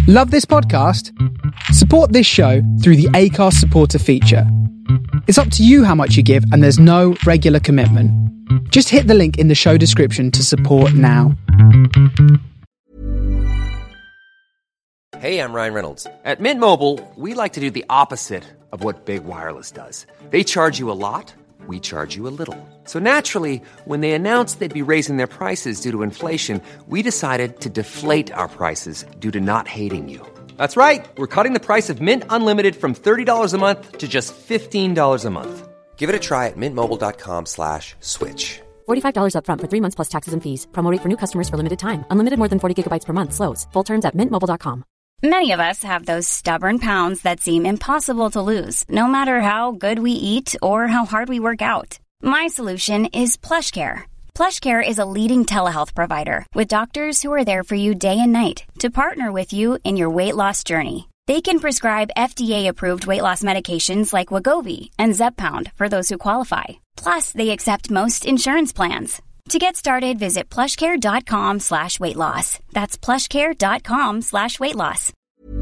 Love this podcast? Support this show through the Acast supporter feature. It's up to you how much you give, and there's no regular commitment. Just hit the link in the show description to support now. Hey, I'm Ryan Reynolds. At Mint Mobile, we like to do the opposite of what Big Wireless does. They charge you a lot, we charge you a little. So naturally, when they announced they'd be raising their prices due to inflation, we decided to deflate our prices due to not hating you. That's right. We're cutting the price of Mint Unlimited from $30 a month to just $15 a month. Give it a try at mintmobile.com/switch. $45 up front for 3 months plus taxes and fees. Promo rate for new customers for limited time. Unlimited more than 40 gigabytes per month. Slows full terms at mintmobile.com. Many of us have those stubborn pounds that seem impossible to lose, no matter how good we eat or how hard we work out. My solution is PlushCare. PlushCare is a leading telehealth provider with doctors who are there for you day and night to partner with you in your weight loss journey. They can prescribe FDA-approved weight loss medications like Wegovy and Zepbound for those who qualify. Plus, they accept most insurance plans. To get started, visit plushcare.com/weightloss. That's plushcare.com/weightloss.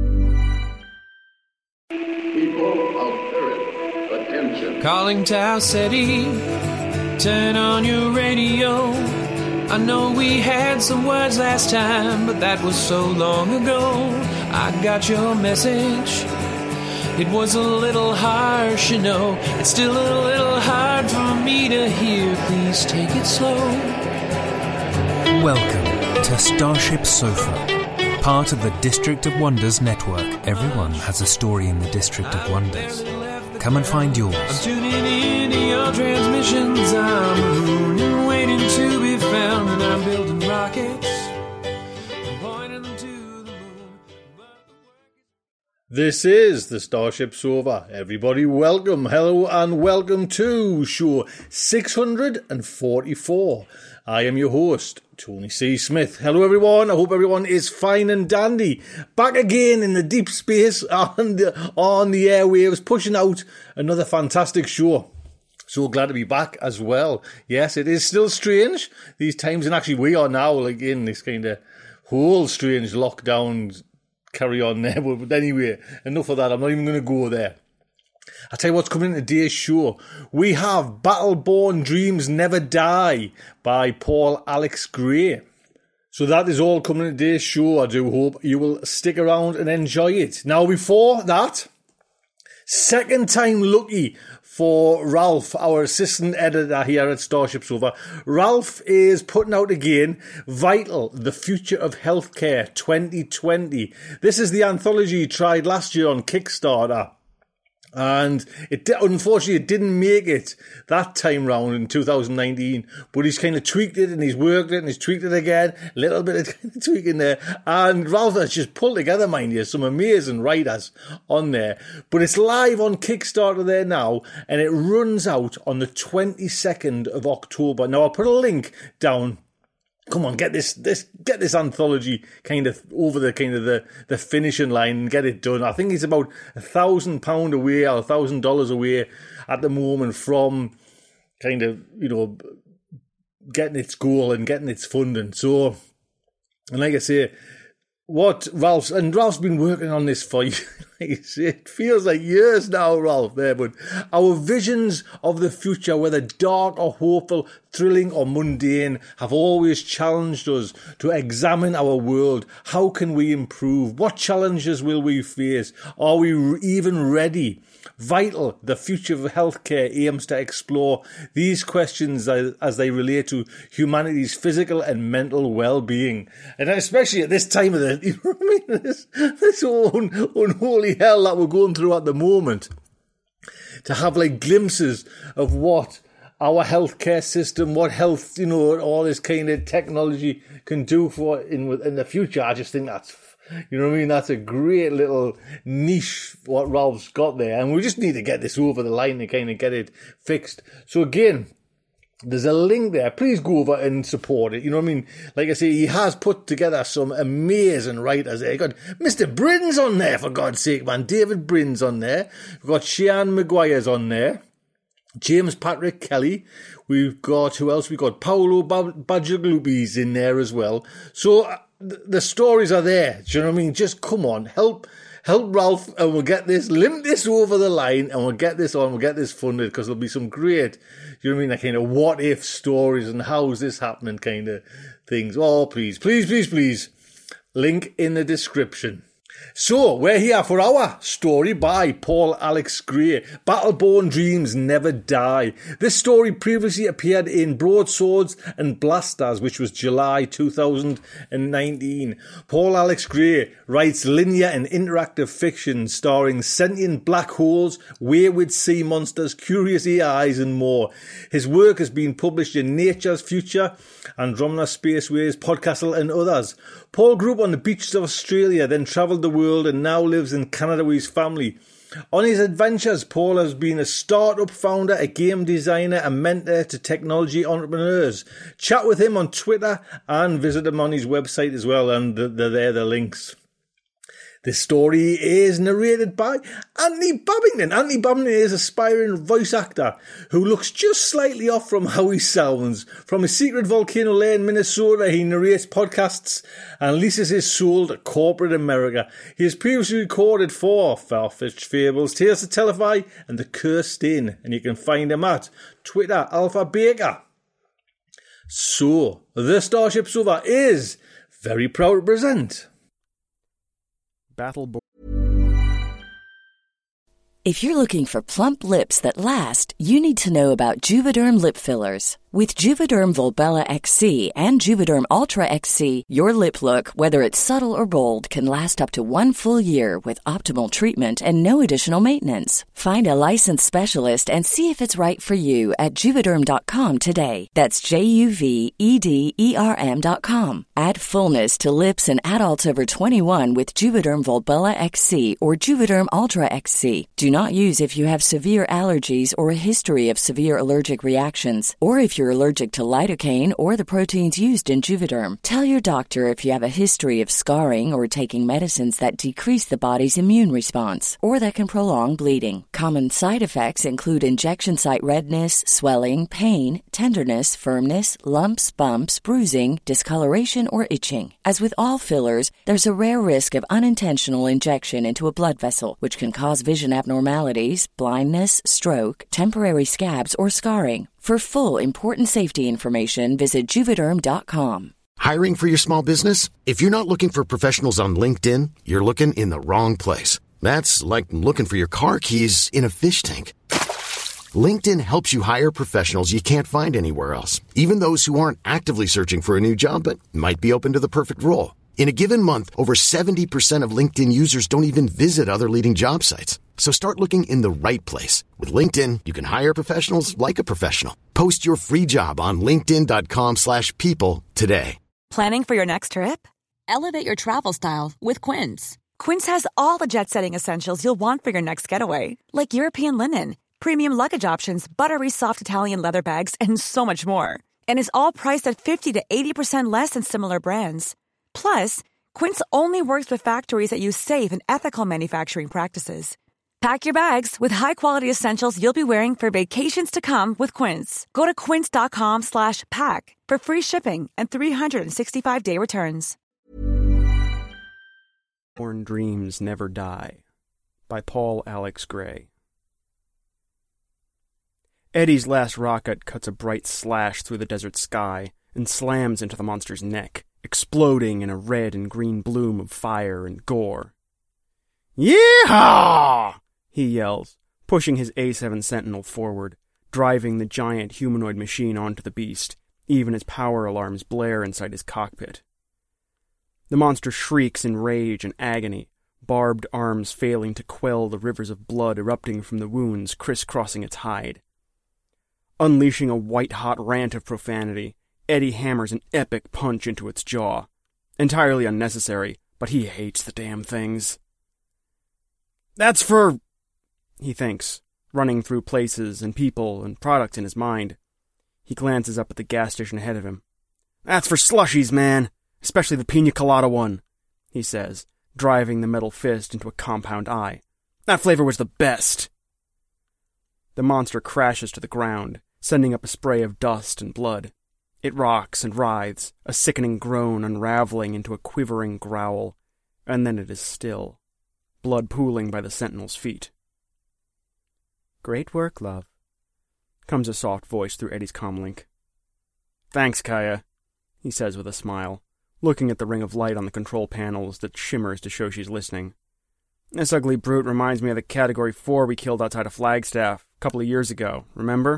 People of Earth, attention. Calling Tau City, turn on your radio. I know we had some words last time, but that was so long ago. I got your message. It was a little harsh, you know. It's still a little hard for me to hear. Please take it slow. Welcome to Starship Sofa, part of the District of Wonders network. Everyone has a story in the District of Wonders. Come and find yours. I'm tuning in to your transmissions. I'm a moon and waiting to be found, and I'm building rockets. I'm pointing them to the moon. This is the Starship Sofa. Everybody, welcome, hello, and welcome to show 644. I am your host, Tony C. Smith. Hello, everyone. I hope everyone is fine and dandy. Back again in the deep space on the airwaves, pushing out another fantastic show. So glad to be back as well. Yes, it is still strange these times, and actually we are now like in this kind of whole strange lockdown carry on there. But anyway, enough of that. I'm not even going to go there. I'll tell you what's coming in today's show. We have Battleborn Dreams Never Die by Paul Alex Gray. So that is all coming in today's show. I do hope you will stick around and enjoy it. Now, before that, second time lucky for Ralph, our assistant editor here at Starship Sofa. Ralph is putting out again Vital, The Future of Healthcare 2020. This is the anthology he tried last year on Kickstarter. And unfortunately, it didn't make it that time round in 2019. But he's kind of tweaked it and he's worked it and he's tweaked it again. A little bit of kind of tweaking there. And Ralph has just pulled together, mind you, some amazing writers on there. But it's live on Kickstarter there now. And it runs out on the 22nd of October. Now, I'll put a link down. Come on, get this anthology kind of over the finishing line and get it done. I think it's about £1,000 away or $1,000 away at the moment from kind of, you know, getting its goal and getting its funding. So, and like I say, Ralph's been working on this for, it feels like years now, Ralph, there, but our visions of the future, whether dark or hopeful, thrilling or mundane, have always challenged us to examine our world. How can we improve? What challenges will we face? Are we even ready? Vital, The Future of Healthcare aims to explore these questions as they relate to humanity's physical and mental well-being. And especially at this time of the, you know what I mean? This whole unholy hell that we're going through at the moment. To have like glimpses of what our healthcare system, what health, you know, all this kind of technology can do for in the future. I just think that's, you know what I mean? That's a great little niche what Ralph's got there. And we just need to get this over the line and kind of get it fixed. So again, there's a link there. Please go over and support it. You know what I mean? Like I say, he has put together some amazing writers there. You got Mr. Brin's on there, for God's sake, man. David Brin's on there. We've got Sian Maguire's on there. James Patrick Kelly. We've got, who else? We've got Paolo Bacigalupi's in there as well. So the stories are there. Do you know what I mean? Just come on, help Ralph, and we'll get this, limp this over the line, and we'll get this on, we'll get this funded, because there'll be some great, you know what I mean, like kind of what if stories and how's this happening kind of things. Oh, please, please, please, please. Link in the description. So, we're here for our story by Paul Alex Gray, Battleborn Dreams Never Die. This story previously appeared in Broadswords and Blasters, which was July 2019. Paul Alex Gray writes linear and interactive fiction starring sentient black holes, wayward sea monsters, curious AIs and more. His work has been published in Nature's Future, Andromeda Spaceways, Podcastle and others. Paul grew up on the beaches of Australia, then travelled the world and now lives in Canada with his family. On his adventures, Paul has been a startup founder, a game designer, a mentor to technology entrepreneurs. Chat with him on Twitter and visit him on his website as well, and they're there, the links. This story is narrated by Anthony Babington. Anthony Babington is an aspiring voice actor who looks just slightly off from how he sounds. From his secret volcano lair in Minnesota, he narrates podcasts and leases his soul to corporate America. He has previously recorded for Far-Fetched Fables, Tales to Tellify, and The Cursed Inn, and you can find him at Twitter, Alpha Baker. So, the Starship Sofa is very proud to present Battleborn. If you're looking for plump lips that last, you need to know about Juvederm lip fillers. With Juvederm Volbella XC and Juvederm Ultra XC, your lip look, whether it's subtle or bold, can last up to 1 full year with optimal treatment and no additional maintenance. Find a licensed specialist and see if it's right for you at Juvederm.com today. That's JUVEDERM.com. Add fullness to lips in adults over 21 with Juvederm Volbella XC or Juvederm Ultra XC. Do not use if you have severe allergies or a history of severe allergic reactions, or if you're allergic to lidocaine or the proteins used in Juvederm. Tell your doctor if you have a history of scarring or taking medicines that decrease the body's immune response or that can prolong bleeding. Common side effects include injection site redness, swelling, pain, tenderness, firmness, lumps, bumps, bruising, discoloration, or itching. As with all fillers, there's a rare risk of unintentional injection into a blood vessel, which can cause vision abnormalities, blindness, stroke, temporary scabs, or scarring. For full, important safety information, visit Juvederm.com. Hiring for your small business? If you're not looking for professionals on LinkedIn, you're looking in the wrong place. That's like looking for your car keys in a fish tank. LinkedIn helps you hire professionals you can't find anywhere else, even those who aren't actively searching for a new job but might be open to the perfect role. In a given month, over 70% of LinkedIn users don't even visit other leading job sites. So start looking in the right place. With LinkedIn, you can hire professionals like a professional. Post your free job on linkedin.com/people today. Planning for your next trip? Elevate your travel style with Quince. Quince has all the jet-setting essentials you'll want for your next getaway, like European linen, premium luggage options, buttery soft Italian leather bags, and so much more. And is all priced at 50 to 80% less than similar brands. Plus, Quince only works with factories that use safe and ethical manufacturing practices. Pack your bags with high-quality essentials you'll be wearing for vacations to come with Quince. Go to quince.com/pack for free shipping and 365-day returns. Battleborn Dreams Never Die by Paul Alex Gray. Eddie's last rocket cuts a bright slash through the desert sky and slams into the monster's neck, exploding in a red and green bloom of fire and gore. "Yeehaw!" he yells, pushing his A7 Sentinel forward, driving the giant humanoid machine onto the beast, even as power alarms blare inside his cockpit. The monster shrieks in rage and agony, barbed arms failing to quell the rivers of blood erupting from the wounds crisscrossing its hide. Unleashing a white-hot rant of profanity, Eddie hammers an epic punch into its jaw. Entirely unnecessary, but he hates the damn things. "That's for..." he thinks, running through places and people and products in his mind. He glances up at the gas station ahead of him. "That's for slushies, man, especially the pina colada one," he says, driving the metal fist into a compound eye. "That flavor was the best." The monster crashes to the ground, sending up a spray of dust and blood. It rocks and writhes, a sickening groan unraveling into a quivering growl, and then it is still, blood pooling by the sentinel's feet. "Great work, love," comes a soft voice through Eddie's comlink. "Thanks, Kaya," he says with a smile, looking at the ring of light on the control panels that shimmers to show she's listening. "This ugly brute reminds me of the Category 4 we killed outside of Flagstaff a couple of years ago, remember?"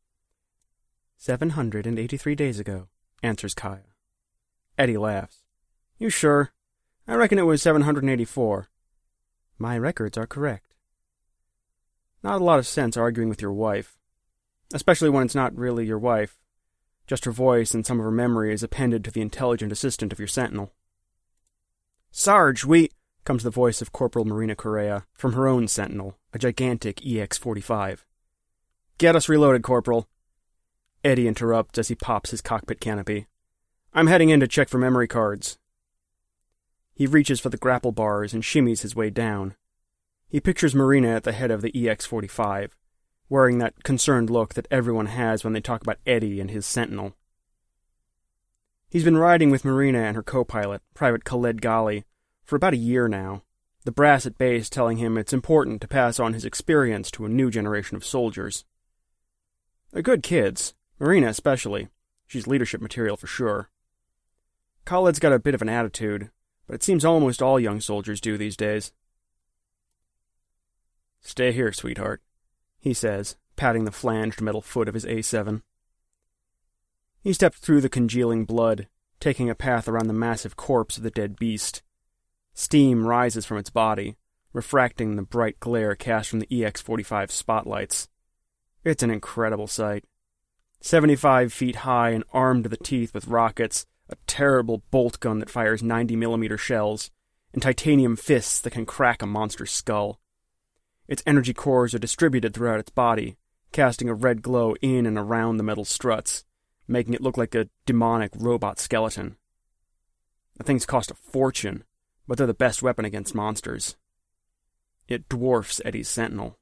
783 days ago, answers Kaya. Eddie laughs. "You sure? I reckon it was 784. My records are correct. Not a lot of sense arguing with your wife, especially when it's not really your wife. Just her voice and some of her memory is appended to the intelligent assistant of your sentinel." "Sarge, we—" comes the voice of Corporal Marina Correa from her own sentinel, a gigantic EX-45. "Get us reloaded, Corporal." Eddie interrupts as he pops his cockpit canopy. "I'm heading in to check for memory cards." He reaches for the grapple bars and shimmies his way down. He pictures Marina at the head of the EX-45, wearing that concerned look that everyone has when they talk about Eddie and his sentinel. He's been riding with Marina and her co-pilot, Private Khaled Ghali, for about a year now, the brass at base telling him it's important to pass on his experience to a new generation of soldiers. They're good kids, Marina especially. She's leadership material for sure. Khaled's got a bit of an attitude, but it seems almost all young soldiers do these days. "Stay here, sweetheart," he says, patting the flanged metal foot of his A7. He stepped through the congealing blood, taking a path around the massive corpse of the dead beast. Steam rises from its body, refracting the bright glare cast from the EX-45's spotlights. It's an incredible sight. 75 feet high and armed to the teeth with rockets, a terrible bolt gun that fires 90mm shells, and titanium fists that can crack a monster's skull. Its energy cores are distributed throughout its body, casting a red glow in and around the metal struts, making it look like a demonic robot skeleton. The things cost a fortune, but they're the best weapon against monsters. It dwarfs Eddie's sentinel.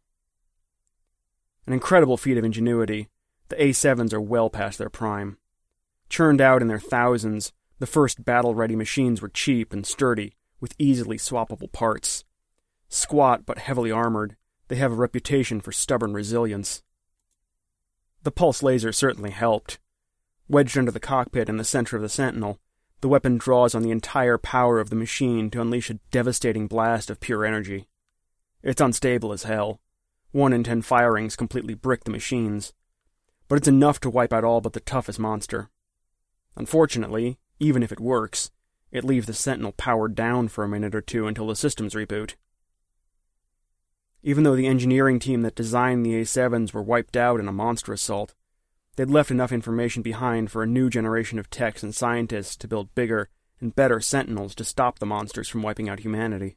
An incredible feat of ingenuity, the A7s are well past their prime. Churned out in their thousands, the first battle-ready machines were cheap and sturdy, with easily swappable parts. Squat but heavily armored, they have a reputation for stubborn resilience. The pulse laser certainly helped. Wedged under the cockpit in the center of the Sentinel, the weapon draws on the entire power of the machine to unleash a devastating blast of pure energy. It's unstable as hell. 1 in 10 firings completely brick the machines. But it's enough to wipe out all but the toughest monster. Unfortunately, even if it works, it leaves the Sentinel powered down for a minute or two until the systems reboot. Even though the engineering team that designed the A7s were wiped out in a monster assault, they'd left enough information behind for a new generation of techs and scientists to build bigger and better Sentinels to stop the monsters from wiping out humanity.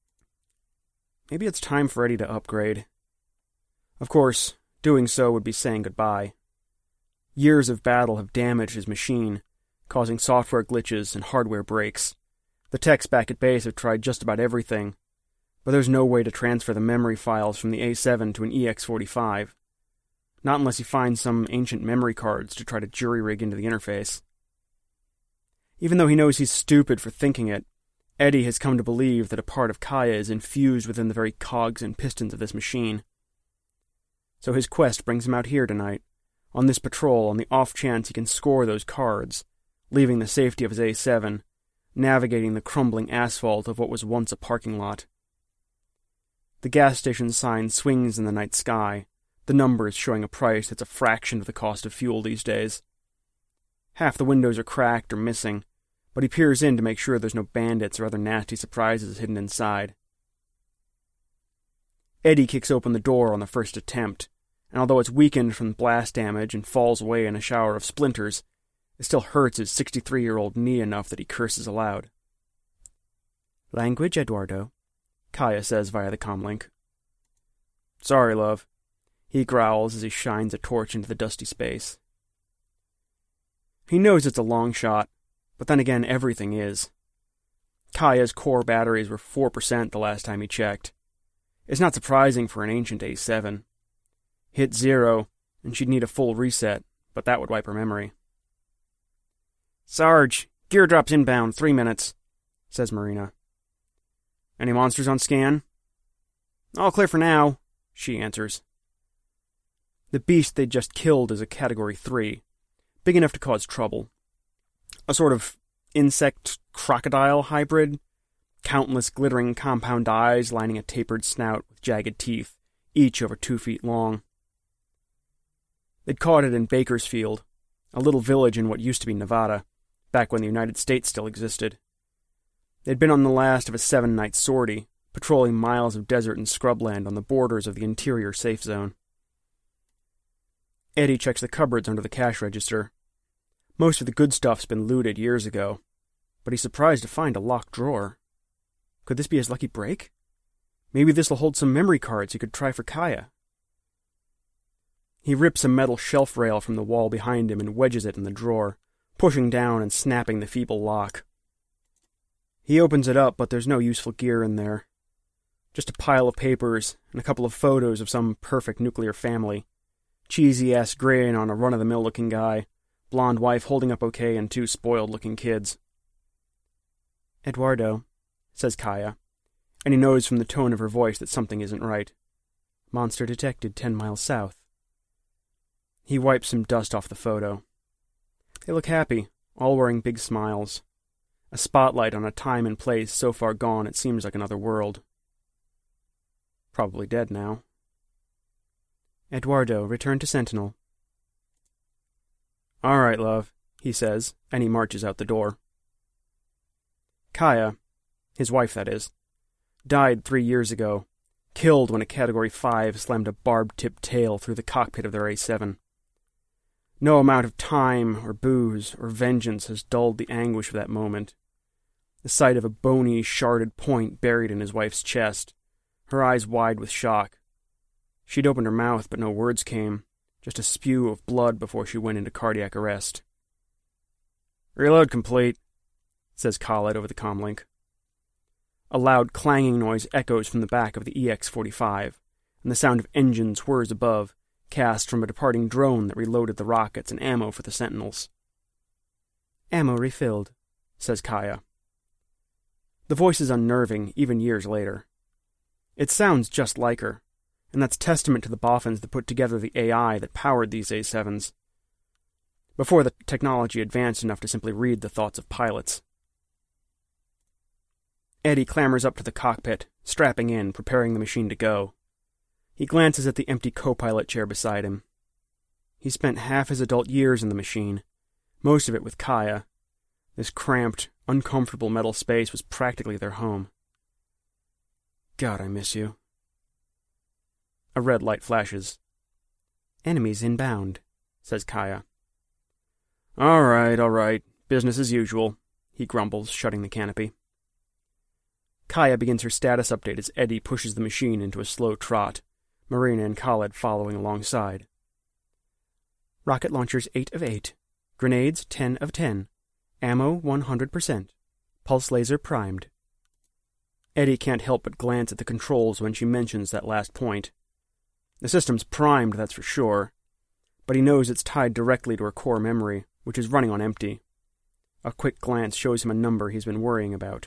Maybe it's time for Eddie to upgrade. Of course, doing so would be saying goodbye. Years of battle have damaged his machine, causing software glitches and hardware breaks. The techs back at base have tried just about everything, but there's no way to transfer the memory files from the A7 to an EX-45. Not unless he finds some ancient memory cards to try to jury-rig into the interface. Even though he knows he's stupid for thinking it, Eddie has come to believe that a part of Kaya is infused within the very cogs and pistons of this machine. So his quest brings him out here tonight, on this patrol on the off chance he can score those cards, leaving the safety of his A7, navigating the crumbling asphalt of what was once a parking lot. The gas station sign swings in the night sky, the numbers showing a price that's a fraction of the cost of fuel these days. Half the windows are cracked or missing, but he peers in to make sure there's no bandits or other nasty surprises hidden inside. Eddie kicks open the door on the first attempt, and although it's weakened from blast damage and falls away in a shower of splinters, it still hurts his 63-year-old knee enough that he curses aloud. "Language, Eduardo," Kaya says via the comlink. "Sorry, love," he growls as he shines a torch into the dusty space. He knows it's a long shot, but then again everything is. Kaya's core batteries were 4% the last time he checked. It's not surprising for an ancient A7. Hit 0, and she'd need a full reset, but that would wipe her memory. Sarge, gear drops inbound, 3 minutes, says Marina. Any monsters on scan? All clear for now, she answers. The beast they just killed is a Category 3, big enough to cause trouble. A sort of insect-crocodile hybrid, countless glittering compound eyes lining a tapered snout with jagged teeth, each over 2 feet long. They'd caught it in Bakersfield, a little village in what used to be Nevada, back when the United States still existed. They'd been on the last of a 7-night sortie, patrolling miles of desert and scrubland on the borders of the interior safe zone. Eddie checks the cupboards under the cash register. Most of the good stuff's been looted years ago, but he's surprised to find a locked drawer. Could this be his lucky break? Maybe this'll hold some memory cards he could try for Kaya. He rips a metal shelf rail from the wall behind him and wedges it in the drawer, pushing down and snapping the feeble lock. He opens it up, but there's no useful gear in there. Just a pile of papers and a couple of photos of some perfect nuclear family. Cheesy-ass grin on a run-of-the-mill-looking guy, blonde wife holding up okay, and 2 spoiled-looking kids. Eduardo, says Kaya, and he knows from the tone of her voice that something isn't right. Monster detected 10 miles south. He wipes some dust off the photo. They look happy, all wearing big smiles. A spotlight on a time and place so far gone it seems like another world. Probably dead now. Eduardo, return to Sentinel. All right, love, he says, and he marches out the door. Kaya, his wife that is, died 3 years ago, killed when a Category 5 slammed a barb-tipped tail through the cockpit of their A7. No amount of time or booze or vengeance has dulled the anguish of that moment. The sight of a bony, sharded point buried in his wife's chest, her eyes wide with shock. She'd opened her mouth, but no words came, just a spew of blood before she went into cardiac arrest. Reload complete, says Khaled over the comlink. A loud clanging noise echoes from the back of the EX-45, and the sound of engines whirs above, cast from a departing drone that reloaded the rockets and ammo for the Sentinels. Ammo refilled, says Kaya. The voice is unnerving, even years later. It sounds just like her, and that's testament to the boffins that put together the AI that powered these A7s, before the technology advanced enough to simply read the thoughts of pilots. Eddie clambers up to the cockpit, strapping in, preparing the machine to go. He glances at the empty co-pilot chair beside him. He spent half his adult years in the machine, most of it with Kaya. This cramped, uncomfortable metal space was practically their home. God, I miss you. A red light flashes. Enemies inbound, says Kaya. All right. Business as usual, he grumbles, shutting the canopy. Kaya begins her status update as Eddie pushes the machine into a slow trot, Marina and Khaled following alongside. Rocket launchers 8 of 8. Grenades 10 of 10. Ammo 100%. Pulse laser primed. Eddie can't help but glance at the controls when she mentions that last point. The system's primed, that's for sure, but he knows it's tied directly to her core memory, which is running on empty. A quick glance shows him a number he's been worrying about.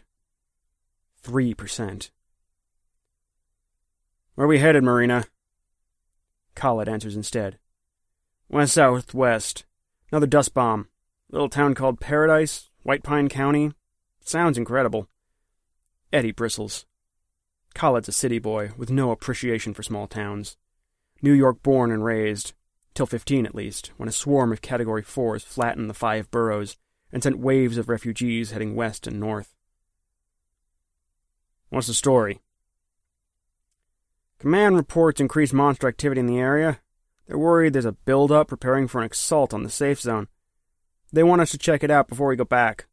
3%. Where are we headed, Marina? Khaled answers instead. West-southwest. Another dust bomb. Little town called Paradise, White Pine County. Sounds incredible. Eddie bristles. Khaled's a city boy, with no appreciation for small towns. New York born and raised, till 15 at least, when a swarm of Category 4s flattened the 5 boroughs and sent waves of refugees heading west and north. What's the story? Command reports increased monster activity in the area. They're worried there's a build-up preparing for an assault on the safe zone. They want us to check it out before we go back.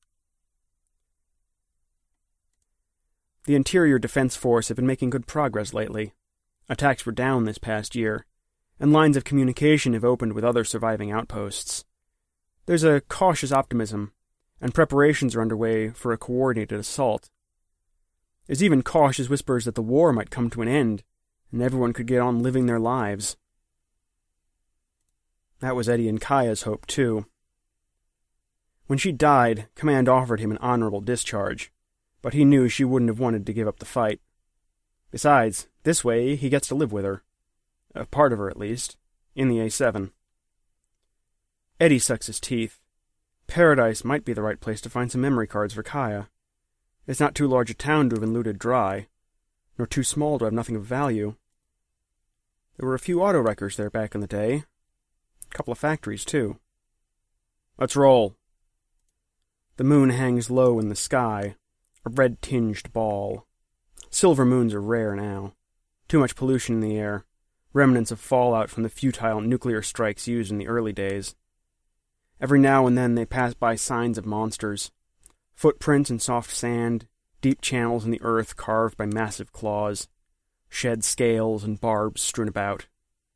The Interior Defense Force have been making good progress lately. Attacks were down this past year, and lines of communication have opened with other surviving outposts. There's a cautious optimism, and preparations are underway for a coordinated assault. There's even cautious whispers that the war might come to an end, and everyone could get on living their lives. That was Eddie and Kaya's hope, too. When she died, Command offered him an honorable discharge, but he knew she wouldn't have wanted to give up the fight. Besides, this way he gets to live with her. A part of her, at least, in the A7. Eddie sucks his teeth. Paradise might be the right place to find some memory cards for Kaya. It's not too large a town to have been looted dry, nor too small to have nothing of value. There were a few auto wreckers there back in the day. A couple of factories, too. Let's roll. The moon hangs low in the sky, a red-tinged ball. Silver moons are rare now. Too much pollution in the air, remnants of fallout from the futile nuclear strikes used in the early days. Every now and then they pass by signs of monsters. Footprints in soft sand, deep channels in the earth carved by massive claws, shed scales and barbs strewn about.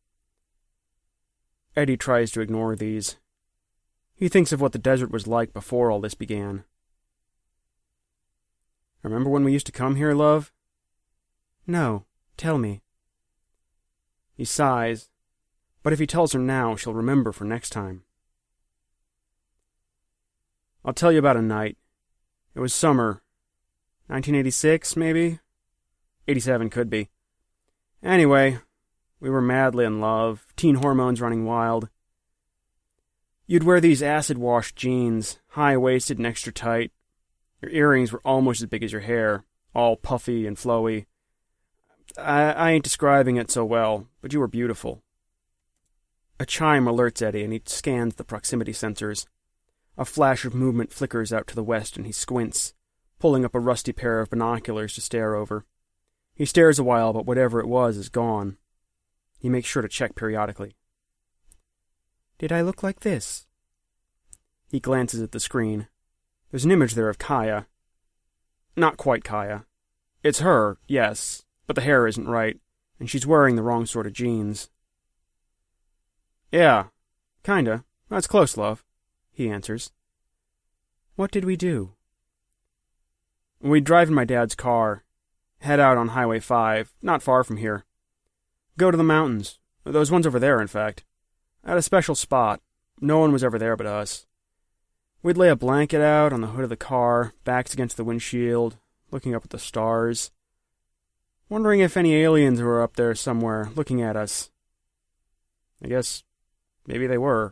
Eddie tries to ignore these. He thinks of what the desert was like before all this began. Remember when we used to come here, love? No, tell me. He sighs, but if he tells her now, she'll remember for next time. I'll tell you about a night. It was summer. 1986, maybe? 87 could be. Anyway, we were madly in love, teen hormones running wild. You'd wear these acid-washed jeans, high-waisted and extra tight. Your earrings were almost as big as your hair, all puffy and flowy. I ain't describing it so well, but you were beautiful. A chime alerts Eddie, and he scans the proximity sensors. A flash of movement flickers out to the west, and he squints, pulling up a rusty pair of binoculars to stare over. He stares a while, but whatever it was is gone. He makes sure to check periodically. Did I look like this? He glances at the screen. There's an image there of Kaya. Not quite Kaya. It's her, yes, but the hair isn't right, and she's wearing the wrong sort of jeans. Yeah, kinda. That's close, love, he answers. What did we do? We drive in my dad's car. Head out on Highway 5, not far from here. Go to the mountains. Those ones over there, in fact. At a special spot. No one was ever there but us. We'd lay a blanket out on the hood of the car, backs against the windshield, looking up at the stars. Wondering if any aliens were up there somewhere, looking at us. I guess maybe they were.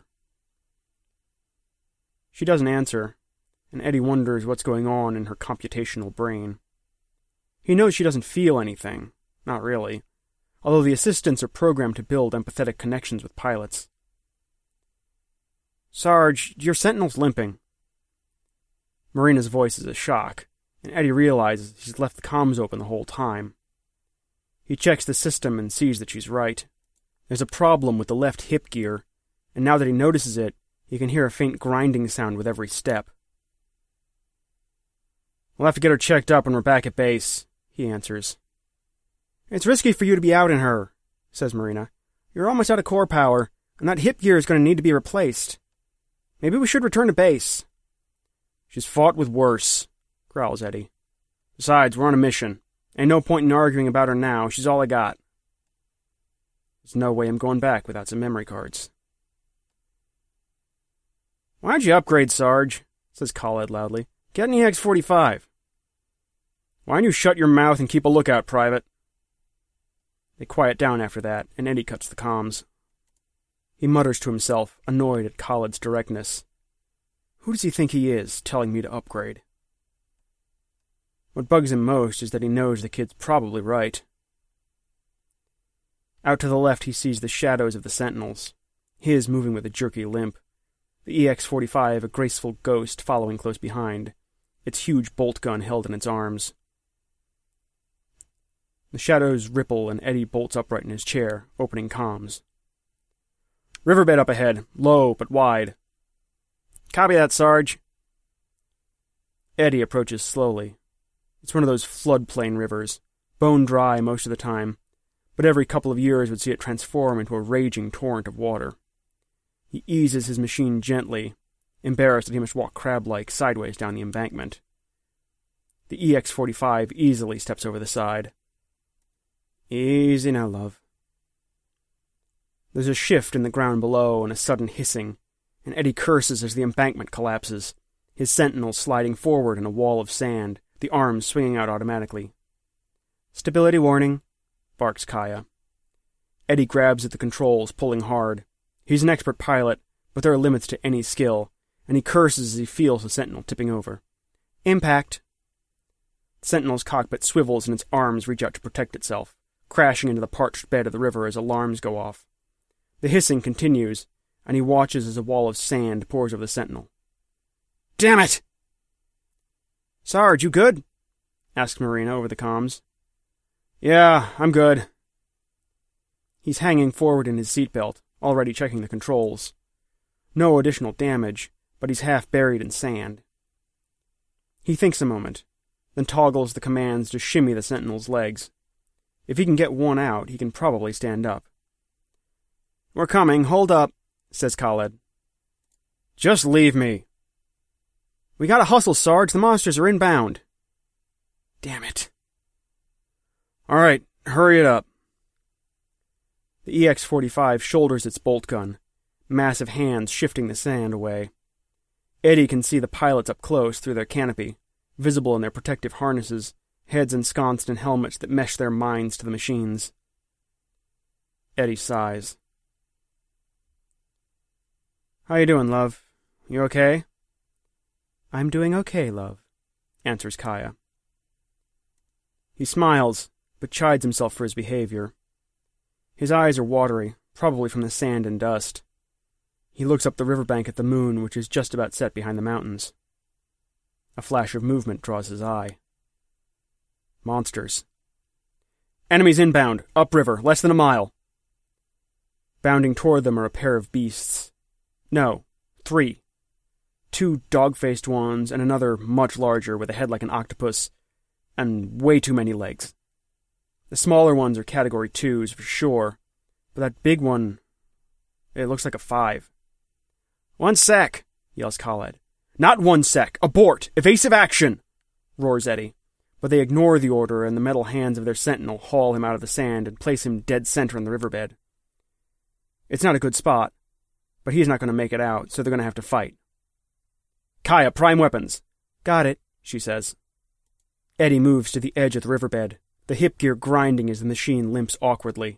She doesn't answer, and Eddie wonders what's going on in her computational brain. He knows she doesn't feel anything. Not really. Although the assistants are programmed to build empathetic connections with pilots. Sarge, your Sentinel's limping. Marina's voice is a shock, and Eddie realizes he's left the comms open the whole time. He checks the system and sees that she's right. There's a problem with the left hip gear, and now that he notices it, he can hear a faint grinding sound with every step. We'll have to get her checked up when we're back at base, he answers. It's risky for you to be out in her, says Marina. You're almost out of core power, and that hip gear is going to need to be replaced. Maybe we should return to base. She's fought with worse, growls Eddie. Besides, we're on a mission. Ain't no point in arguing about her now. She's all I got. There's no way I'm going back without some memory cards. Why'd you upgrade, Sarge? Says Khaled loudly. Get an EX-45. Why don't you shut your mouth and keep a lookout, Private? They quiet down after that, and Eddie cuts the comms. He mutters to himself, annoyed at Khaled's directness. Who does he think he is, telling me to upgrade? What bugs him most is that he knows the kid's probably right. Out to the left he sees the shadows of the Sentinels, his moving with a jerky limp, the EX-45 a graceful ghost following close behind, its huge bolt gun held in its arms. The shadows ripple and Eddie bolts upright in his chair, opening comms. Riverbed up ahead, low but wide. Copy that, Sarge. Eddie approaches slowly. It's one of those floodplain rivers, bone dry most of the time, but every couple of years would see it transform into a raging torrent of water. He eases his machine gently, embarrassed that he must walk crab-like sideways down the embankment. The EX-45 easily steps over the side. Easy now, love. There's a shift in the ground below and a sudden hissing, and Eddie curses as the embankment collapses, his sentinel sliding forward in a wall of sand, the arms swinging out automatically. "Stability warning," barks Kaya. Eddie grabs at the controls, pulling hard. He's an expert pilot, but there are limits to any skill, and he curses as he feels the sentinel tipping over. "Impact." The sentinel's cockpit swivels and its arms reach out to protect itself, crashing into the parched bed of the river as alarms go off. The hissing continues, and he watches as a wall of sand pours over the sentinel. "Damn it!" "Sarge, you good?" asks Marina over the comms. "Yeah, I'm good." He's hanging forward in his seatbelt, already checking the controls. No additional damage, but he's half buried in sand. He thinks a moment, then toggles the commands to shimmy the sentinel's legs. If he can get one out, he can probably stand up. "We're coming, hold up," says Khaled. "Just leave me." "We gotta hustle, Sarge, the monsters are inbound." "Damn it." "All right, hurry it up." The EX-45 shoulders its bolt gun, massive hands shifting the sand away. Eddie can see the pilots up close through their canopy, visible in their protective harnesses, heads ensconced in helmets that mesh their minds to the machines. Eddie sighs. "How you doing, love? You okay?" "I'm doing okay, love," answers Kaya. He smiles, but chides himself for his behavior. His eyes are watery, probably from the sand and dust. He looks up the riverbank at the moon, which is just about set behind the mountains. A flash of movement draws his eye. Monsters. "Enemies inbound, upriver, less than a mile." Bounding toward them are a pair of beasts. No, 3. 2 dog-faced ones and another much larger with a head like an octopus and way too many legs. The smaller ones are Category 2s for sure, but that big one, it looks like a 5. "1 sec," yells Khaled. "Not 1 sec! Abort! Evasive action!" roars Eddie, but they ignore the order and the metal hands of their sentinel haul him out of the sand and place him dead center in the riverbed. It's not a good spot, but he's not going to make it out, so they're going to have to fight. "Kaya, prime weapons." "Got it," she says. Eddie moves to the edge of the riverbed, the hip gear grinding as the machine limps awkwardly.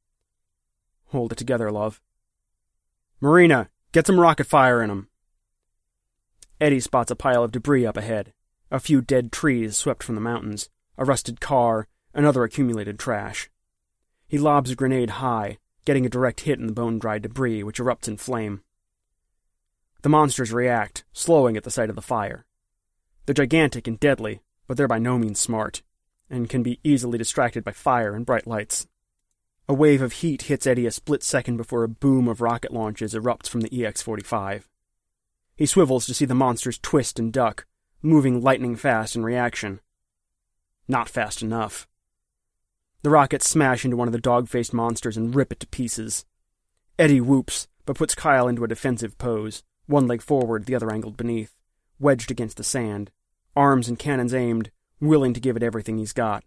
"Hold it together, love." "Marina, get some rocket fire in 'em." Eddie spots a pile of debris up ahead, a few dead trees swept from the mountains, a rusted car, and other accumulated trash. He lobs a grenade high, getting a direct hit in the bone-dried debris, which erupts in flame. The monsters react, slowing at the sight of the fire. They're gigantic and deadly, but they're by no means smart, and can be easily distracted by fire and bright lights. A wave of heat hits Eddie a split second before a boom of rocket launches erupts from the EX-45. He swivels to see the monsters twist and duck, moving lightning fast in reaction. Not fast enough. The rockets smash into one of the dog-faced monsters and rip it to pieces. Eddie whoops, but puts Kyle into a defensive pose, one leg forward, the other angled beneath, wedged against the sand, arms and cannons aimed, willing to give it everything he's got.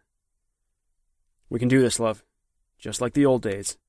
"We can do this, love. Just like the old days."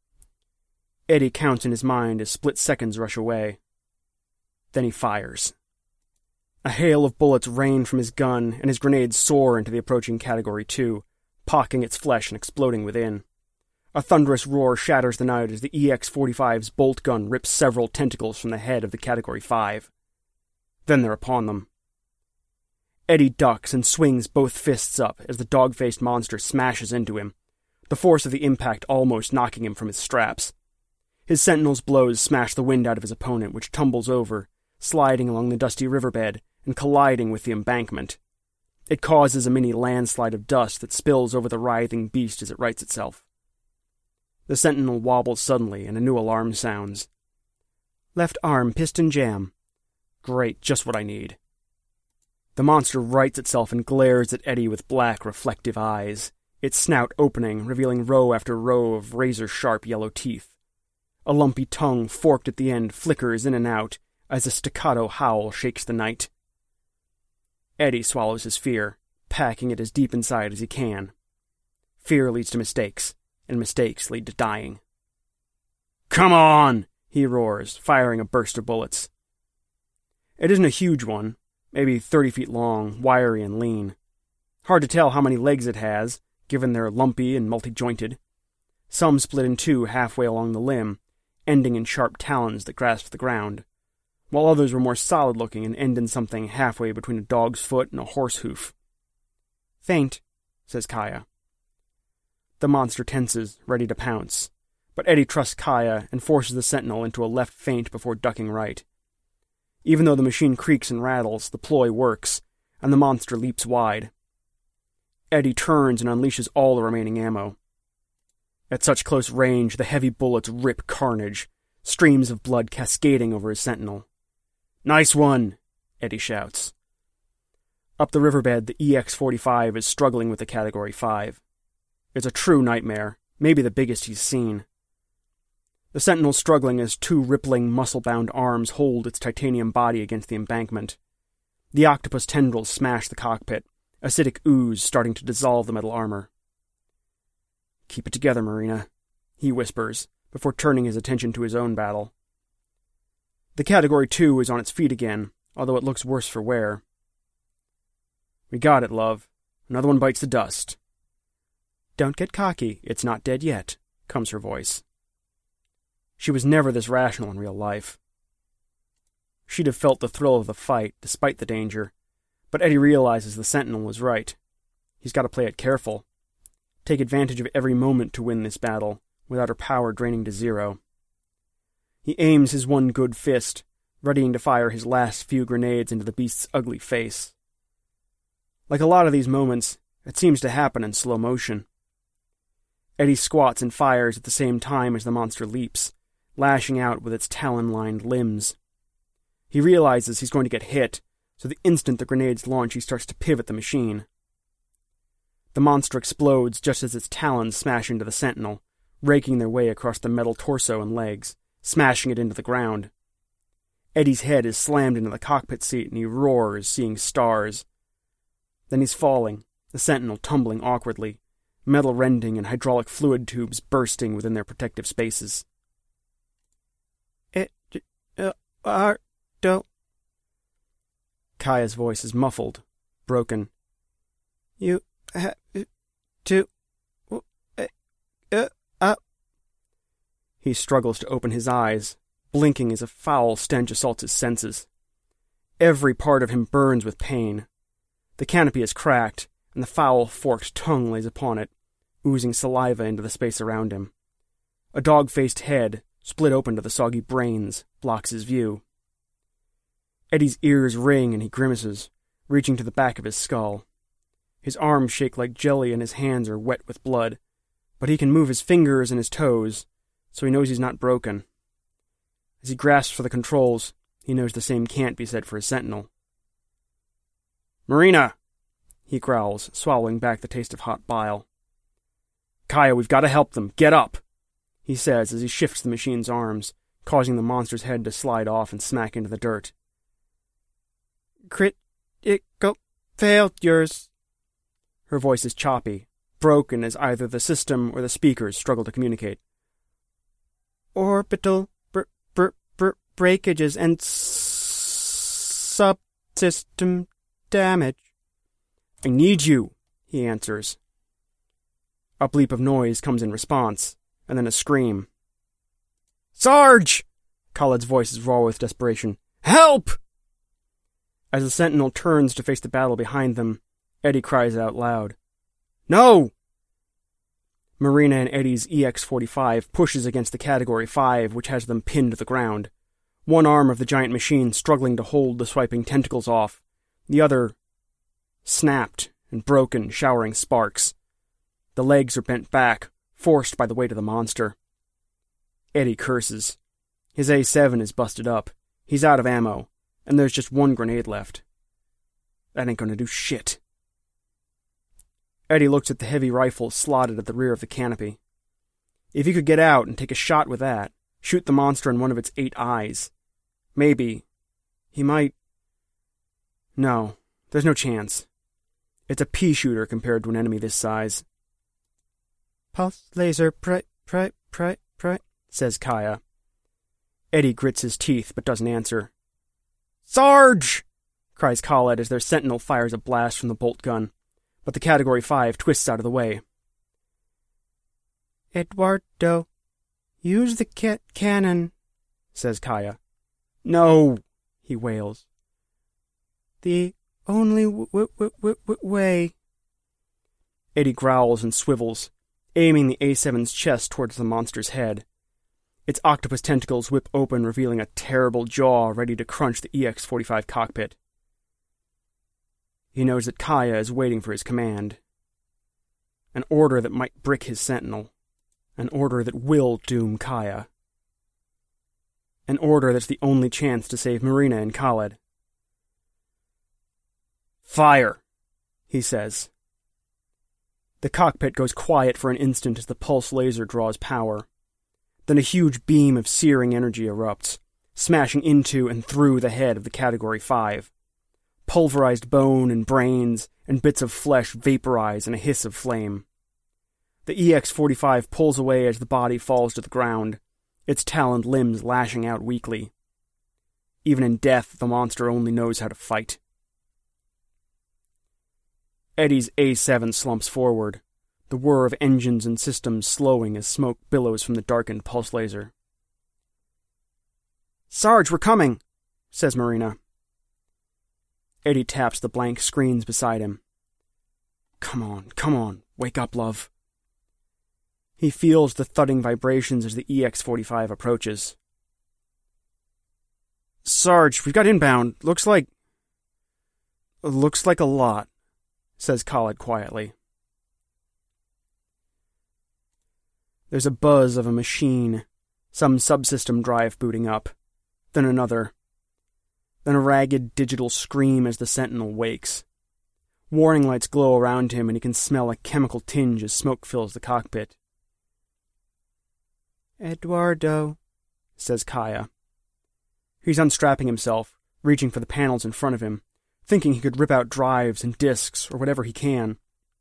Eddie counts in his mind as split seconds rush away. Then he fires. A hail of bullets rain from his gun, and his grenades soar into the approaching Category 2, pocking its flesh and exploding within. A thunderous roar shatters the night as the EX-45's bolt gun rips several tentacles from the head of the Category 5. Then they're upon them. Eddie ducks and swings both fists up as the dog-faced monster smashes into him, the force of the impact almost knocking him from his straps. His sentinel's blows smash the wind out of his opponent, which tumbles over, sliding along the dusty riverbed and colliding with the embankment. It causes a mini landslide of dust that spills over the writhing beast as it rights itself. The sentinel wobbles suddenly and a new alarm sounds. "Left arm piston jam." Great, just what I need. The monster rights itself and glares at Eddie with black, reflective eyes, its snout opening, revealing row after row of razor-sharp yellow teeth. A lumpy tongue, forked at the end, flickers in and out as a staccato howl shakes the night. Eddie swallows his fear, packing it as deep inside as he can. Fear leads to mistakes, and mistakes lead to dying. "Come on!" he roars, firing a burst of bullets. It isn't a huge one, maybe 30 feet long, wiry and lean. Hard to tell how many legs it has, given they're lumpy and multi-jointed. Some split in two halfway along the limb, ending in sharp talons that grasp the ground, while others were more solid-looking and end in something halfway between a dog's foot and a horse hoof. "Faint," says Kaya. The monster tenses, ready to pounce, but Eddie trusts Kaya and forces the sentinel into a left feint before ducking right. Even though the machine creaks and rattles, the ploy works, and the monster leaps wide. Eddie turns and unleashes all the remaining ammo. At such close range, the heavy bullets rip carnage, streams of blood cascading over his sentinel. "Nice one!" Eddie shouts. Up the riverbed, the EX-45 is struggling with the Category 5. It's a true nightmare, maybe the biggest he's seen. The sentinel's struggling as two rippling, muscle-bound arms hold its titanium body against the embankment. The octopus tendrils smash the cockpit, acidic ooze starting to dissolve the metal armor. "Keep it together, Marina," he whispers, before turning his attention to his own battle. The Category 2 is on its feet again, although it looks worse for wear. "We got it, love. Another one bites the dust." "Don't get cocky, it's not dead yet," comes her voice. She was never this rational in real life. She'd have felt the thrill of the fight, despite the danger, but Eddie realizes the sentinel was right. He's got to play it careful. Take advantage of every moment to win this battle, without her power draining to zero. He aims his one good fist, readying to fire his last few grenades into the beast's ugly face. Like a lot of these moments, it seems to happen in slow motion. Eddie squats and fires at the same time as the monster leaps, lashing out with its talon-lined limbs. He realizes he's going to get hit, so the instant the grenades launch, he starts to pivot the machine. The monster explodes just as its talons smash into the sentinel, raking their way across the metal torso and legs, smashing it into the ground. Eddie's head is slammed into the cockpit seat and he roars, seeing stars. Then he's falling, the sentinel tumbling awkwardly, metal rending and hydraulic fluid tubes bursting within their protective spaces. Don't. Kaya's voice is muffled, broken. You have to... He struggles to open his eyes, blinking as a foul stench assaults his senses. Every part of him burns with pain. The canopy is cracked, and the foul, forked tongue lays upon it, oozing saliva into the space around him. A dog-faced head, split open to the soggy brains, blocks his view. Eddie's ears ring and he grimaces, reaching to the back of his skull. His arms shake like jelly and his hands are wet with blood, but he can move his fingers and his toes, so he knows he's not broken. As he grasps for the controls, he knows the same can't be said for his sentinel. "Marina!" he growls, swallowing back the taste of hot bile. "Kaya, we've got to help them. Get up!" he says as he shifts the machine's arms, causing the monster's head to slide off and smack into the dirt. "Critical failures." Her voice is choppy, broken as either the system or the speakers struggle to communicate. "Orbital breakages and subsystem damage." "I need you," he answers. A bleep of noise comes in response, and then a scream. "Sarge!" Khaled's voice is raw with desperation. "Help!" As the sentinel turns to face the battle behind them, Eddie cries out loud. "No!" Marina and Eddie's EX-45 pushes against the Category 5, which has them pinned to the ground. One arm of the giant machine struggling to hold the swiping tentacles off, the other snapped and broken, showering sparks. The legs are bent back, forced by the weight of the monster. Eddie curses. His A7 is busted up. He's out of ammo, and there's just one grenade left. That ain't gonna do shit. Eddie looks at the heavy rifle slotted at the rear of the canopy. If he could get out and take a shot with that, shoot the monster in one of its 8 eyes, maybe he might... No, there's no chance. It's a pea shooter compared to an enemy this size. "Pulse laser says Kaya. Eddie grits his teeth but doesn't answer. Sarge! Cries Khaled as their sentinel fires a blast from the bolt gun, but the Category 5 twists out of the way. Eduardo, use the cannon, says Kaya. No, he wails. The only way. Eddie growls and swivels, aiming the A7's chest towards the monster's head. Its octopus tentacles whip open, revealing a terrible jaw ready to crunch the EX-45 cockpit. He knows that Kaya is waiting for his command. An order that might brick his sentinel. An order that will doom Kaya. An order that's the only chance to save Marina and Khaled. Fire, he says. The cockpit goes quiet for an instant as the pulse laser draws power. Then a huge beam of searing energy erupts, smashing into and through the head of the Category 5. Pulverized bone and brains and bits of flesh vaporize in a hiss of flame. The EX-45 pulls away as the body falls to the ground, its taloned limbs lashing out weakly. Even in death, the monster only knows how to fight. Eddie's A7 slumps forward, the whir of engines and systems slowing as smoke billows from the darkened pulse laser. Sarge, we're coming, says Marina. Eddie taps the blank screens beside him. Come on, wake up, love. He feels the thudding vibrations as the EX-45 approaches. Sarge, we've got inbound. Looks like a lot, says Khaled quietly. There's a buzz of a machine, some subsystem drive booting up, then another. Then a ragged digital scream as the sentinel wakes. Warning lights glow around him and he can smell a chemical tinge as smoke fills the cockpit. Eduardo, says Kaya. He's unstrapping himself, reaching for the panels in front of him, thinking he could rip out drives and disks or whatever he can.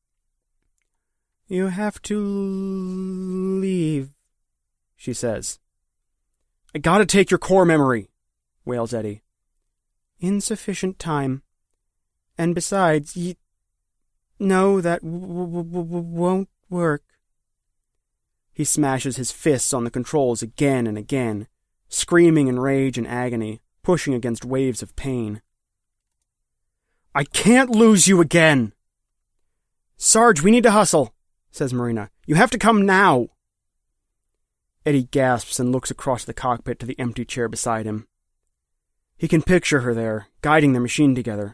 You have to leave, she says. I gotta take your core memory, wails Eddie. Insufficient time. And besides, no, that won't work. He smashes his fists on the controls again and again, screaming in rage and agony, pushing against waves of pain. I can't lose you again! Sarge, we need to hustle, says Marina. You have to come now! Eddie gasps and looks across the cockpit to the empty chair beside him. He can picture her there, guiding their machine together.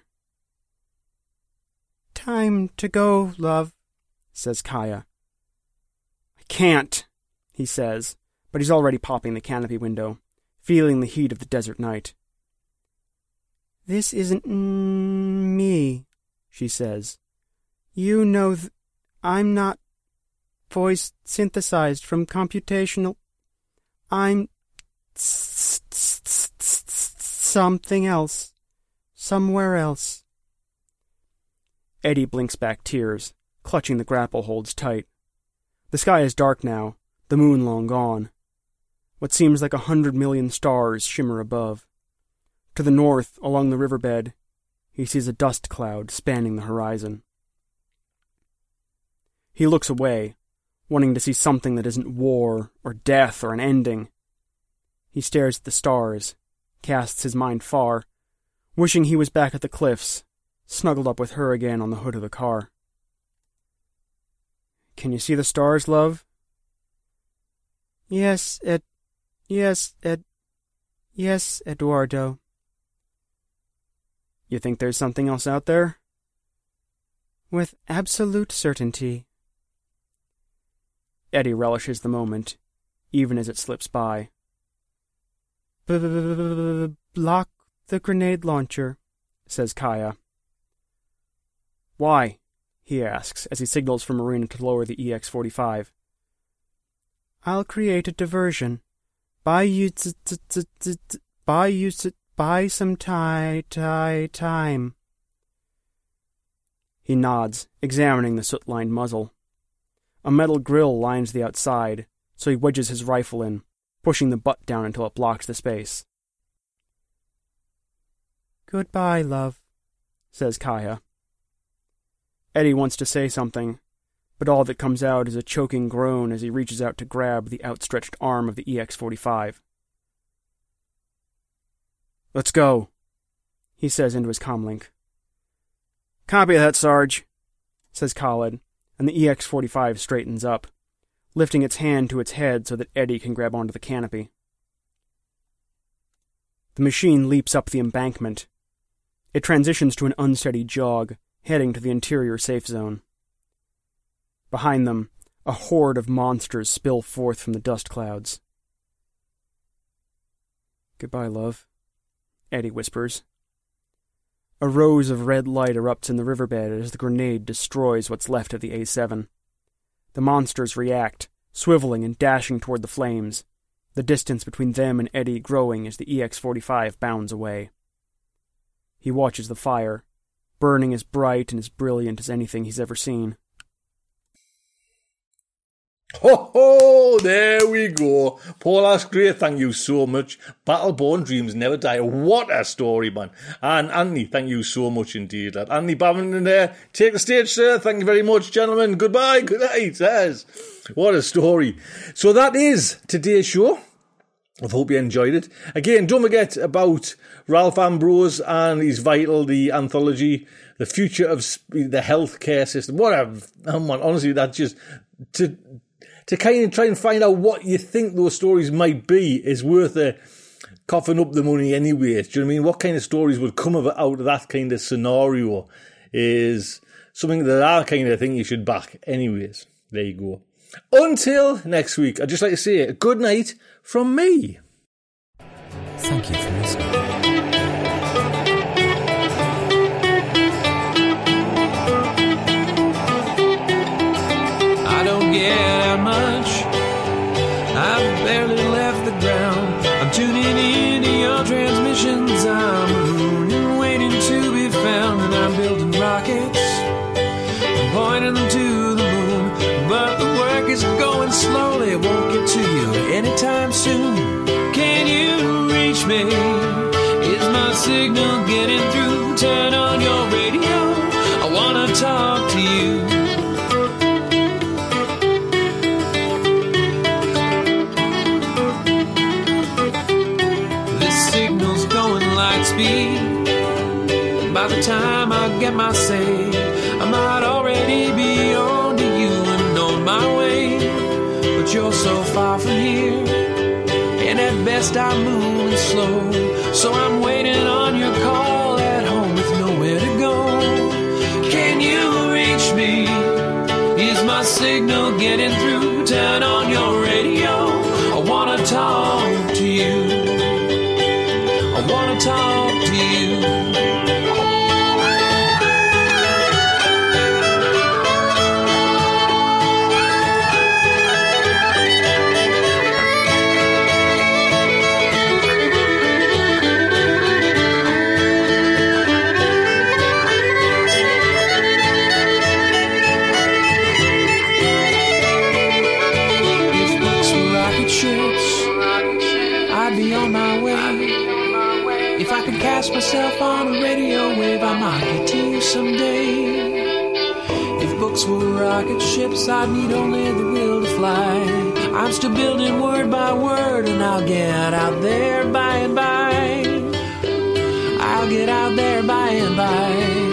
Time to go, love, says Kaya. I can't, he says, but he's already popping the canopy window, feeling the heat of the desert night. This isn't me, she says. You know I'm not voice synthesized from computational. I'm something else. Somewhere else. Eddie blinks back tears, clutching the grapple holds tight. The sky is dark now, the moon long gone. What seems like 100 million stars shimmer above. To the north, along the riverbed, he sees a dust cloud spanning the horizon. He looks away, wanting to see something that isn't war, or death, or an ending. He stares at the stars, casts his mind far, wishing he was back at the cliffs, snuggled up with her again on the hood of the car. Can you see the stars, love? Yes, Eduardo. You think there's something else out there? With absolute certainty. Eddie relishes the moment, even as it slips by. Block the grenade launcher, says Kaya. Why? He asks, as he signals for Marina to lower the EX-45. I'll create a diversion. Buy some time. He nods, examining the soot-lined muzzle. A metal grill lines the outside, so he wedges his rifle in, pushing the butt down until it blocks the space. Goodbye, love, says Kaya. Eddie wants to say something, but all that comes out is a choking groan as he reaches out to grab the outstretched arm of the EX-45. Let's go, he says into his comlink. Copy that, Sarge, says Khalid, and the EX-45 straightens up, lifting its hand to its head so that Eddie can grab onto the canopy. The machine leaps up the embankment. It transitions to an unsteady jog, heading to the interior safe zone. Behind them, a horde of monsters spill forth from the dust clouds. Goodbye, love, Eddie whispers. A rose of red light erupts in the riverbed as the grenade destroys what's left of the A7. The monsters react, swiveling and dashing toward the flames, the distance between them and Eddie growing as the EX-45 bounds away. He watches the fire, burning as bright and as brilliant as anything he's ever seen. Ho ho! There we go. Paul, that's great. Thank you so much. Battleborn Dreams Never Die. What a story, man. And Anthony, thank you so much indeed, lad. Anthony Babington there. Take the stage, sir. Thank you very much, gentlemen. Goodbye. Good night. Yes. What a story. So that is today's show. I hope you enjoyed it. Again, don't forget about Ralph Ambrose and his Vital, the anthology, the future of the healthcare system. Whatever. Oh, man, honestly, that's just... To kind of try and find out what you think those stories might be is worth coughing up the money anyway. Do you know what I mean? What kind of stories would come out of that kind of scenario is something that I kind of think you should back anyways. There you go. Until next week, I'd just like to say a good night from me. Thank you for listening. I've barely left the ground. I'm tuning into your transmissions. I'm marooned and waiting to be found. And I'm building rockets and pointing them to the moon. But the work is going slowly. It won't get to you anytime soon. Can you reach me? Is my signal getting through? Turn on your radio. I want to talk to you. By the time I get my say, I might already be on to you and on my way. But you're so far from here, and at best I'm moving slow. So I'm waiting on your call at home with nowhere to go. Can you reach me? Is my signal getting through? Turn on your radio. I wanna talk to you. I wanna talk to you. Cast myself on a radio wave, I might get to you someday. If books were rocket ships, I'd need only the will to fly. I'm still building word by word, and I'll get out there by and by. I'll get out there by and by.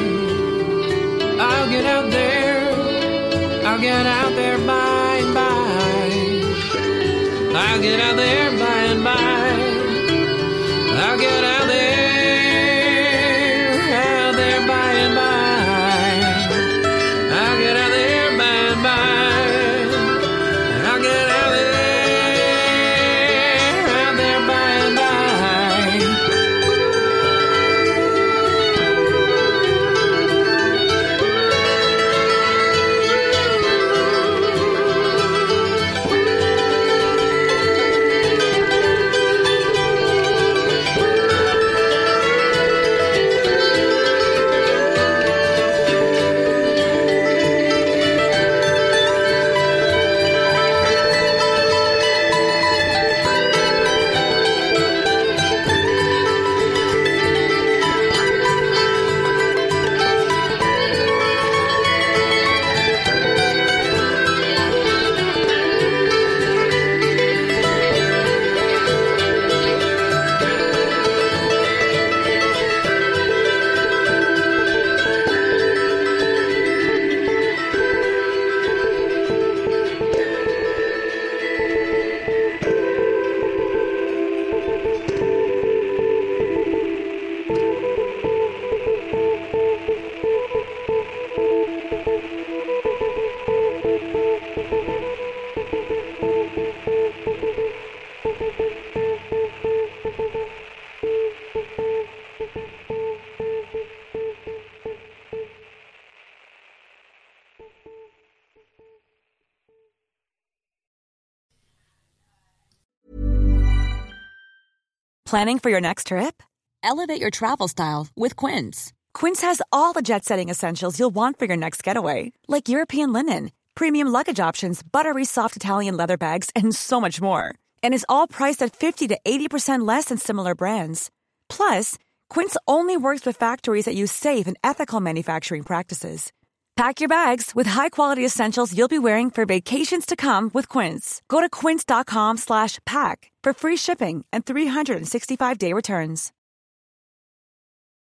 I'll get out there. I'll get out there by and by. I'll get out there by and by. I'll get out there. Planning for your next trip? Elevate your travel style with Quince. Quince has all the jet-setting essentials you'll want for your next getaway, like European linen, premium luggage options, buttery soft Italian leather bags, and so much more. And is all priced at 50 to 80% less than similar brands. Plus, Quince only works with factories that use safe and ethical manufacturing practices. Pack your bags with high-quality essentials you'll be wearing for vacations to come with Quince. Go to quince.com/pack for free shipping and 365-day returns.